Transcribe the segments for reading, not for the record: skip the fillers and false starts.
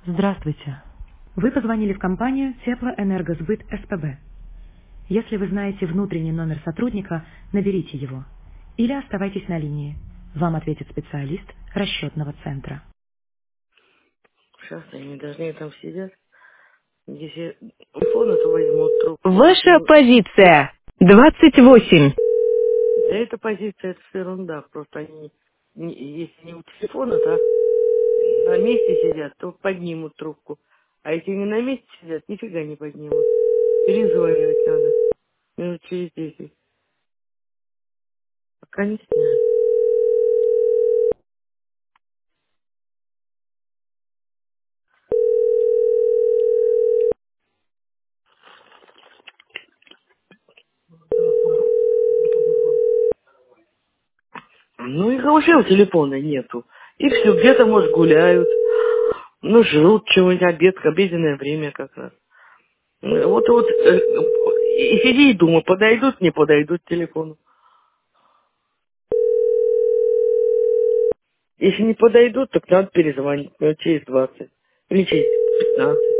Здравствуйте. Вы позвонили в компанию Теплоэнергосбыт СПБ. Если вы знаете внутренний номер сотрудника, наберите его. Или оставайтесь на линии. Вам ответит специалист расчетного центра. Сейчас они должны там сидят. Если телефон, то возьмут трубку. Если Ваша не... позиция 28. Да эта позиция, это всё ерунда. Просто они, если не у телефона, то на месте сидят, то поднимут трубку. А если не на месте сидят, нифига не поднимут. Перезванивать надо. Минут через 10. Пока не сняли. Ну, их вообще у телефона нету. И все, где-то, может, гуляют. Ну, жрут чего-нибудь, обеденное время как раз. Вот, и сиди и думай, подойдут, не подойдут к телефону. Если не подойдут, так надо перезвонить минут через 20 или через 15.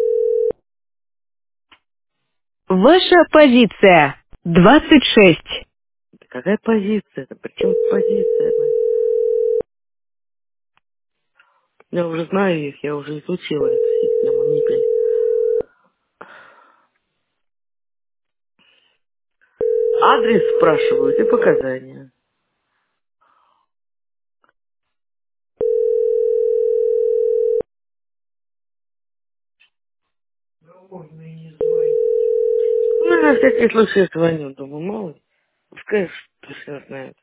Ваша позиция 26. Какая позиция? Это причем позиция? Я уже знаю их, я уже изучила эту систему. Не пей. Адрес спрашивают и показания. Ну, на всякий случай звоню, думаю, мало ли. Пускай что все знают.